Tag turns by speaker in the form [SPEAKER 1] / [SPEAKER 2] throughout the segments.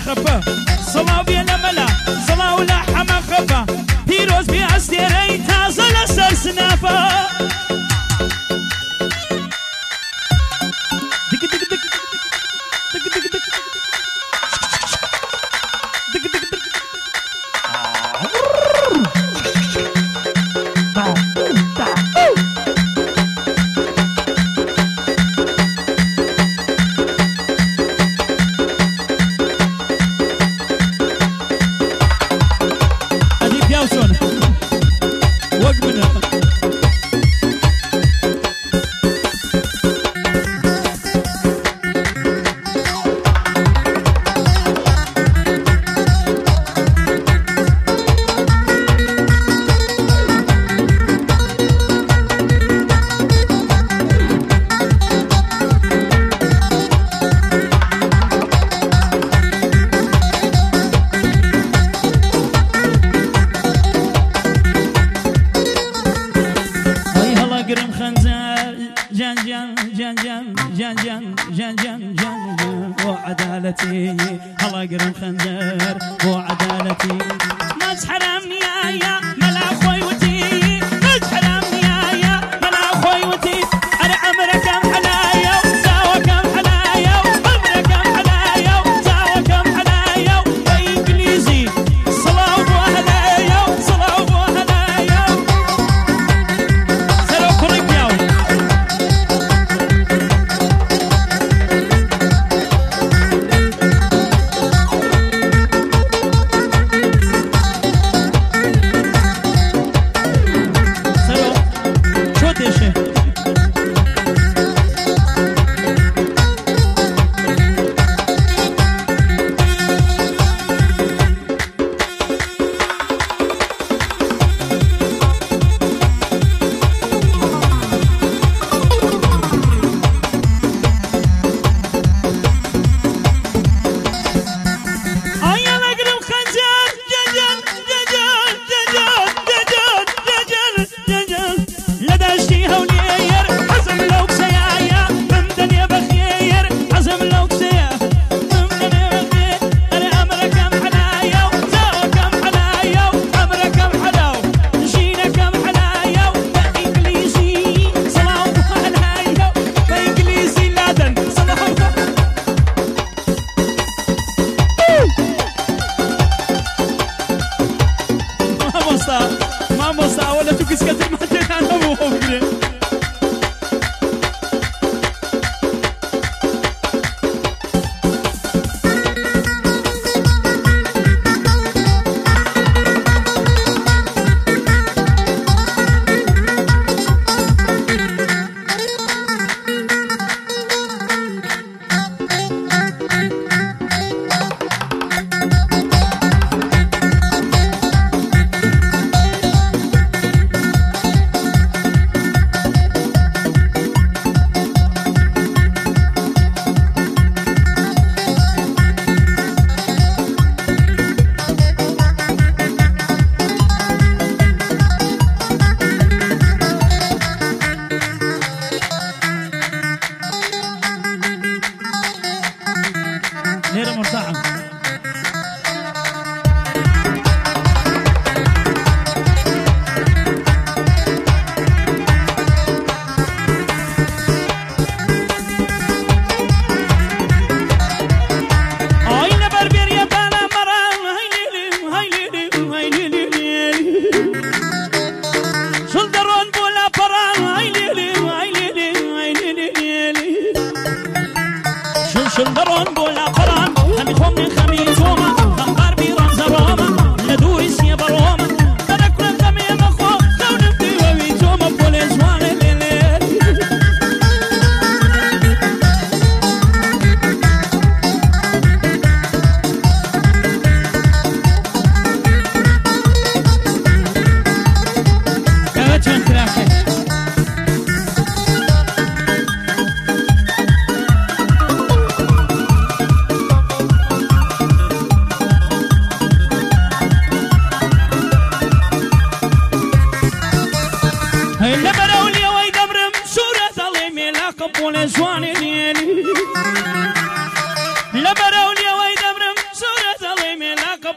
[SPEAKER 1] خفا صلاة بينا ملا صلاة ولا حما خفا بيروز بأستيري تازة لسر سنافا دك دك دك دك دك دك دك دك دك وعدالتي الله قرم خنزر وعدالتي ناس حرام يا ملا خويوتي ناس حرام يا ملا خويوتي انا عمرك كم حلايا وساوى كم حلايا عمرك كم حلايا وساوى كم حلايا انجليزي صلاة وهلايا صلاة وهلايا سلام كوريكياو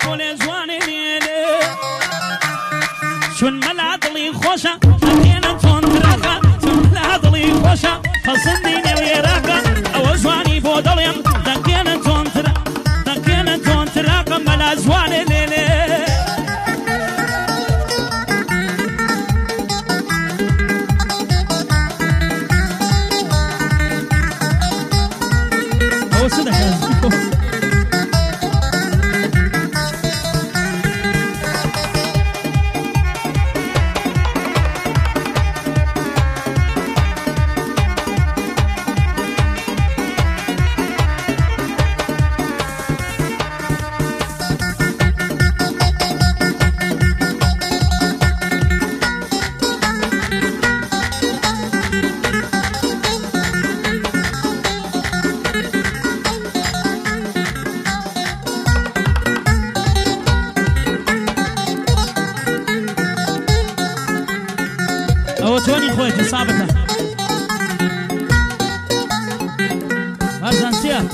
[SPEAKER 1] تولي جواني ليلي شون ملعضلي خوشة أكينا تونتراقة شون ملعضلي خوشة خصنديني ويراقة أو جواني بودليم دكينا تونتراقة ملا جواني ليلي أو صدق أو توني خويتي صابتها أرزانسيا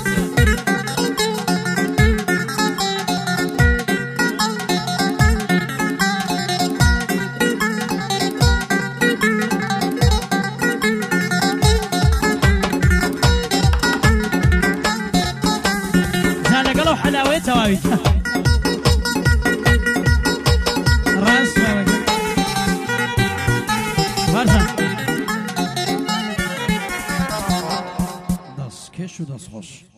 [SPEAKER 1] زالة قلو حلاوتها وايد راس Varsa. Das Keş, das Hoş.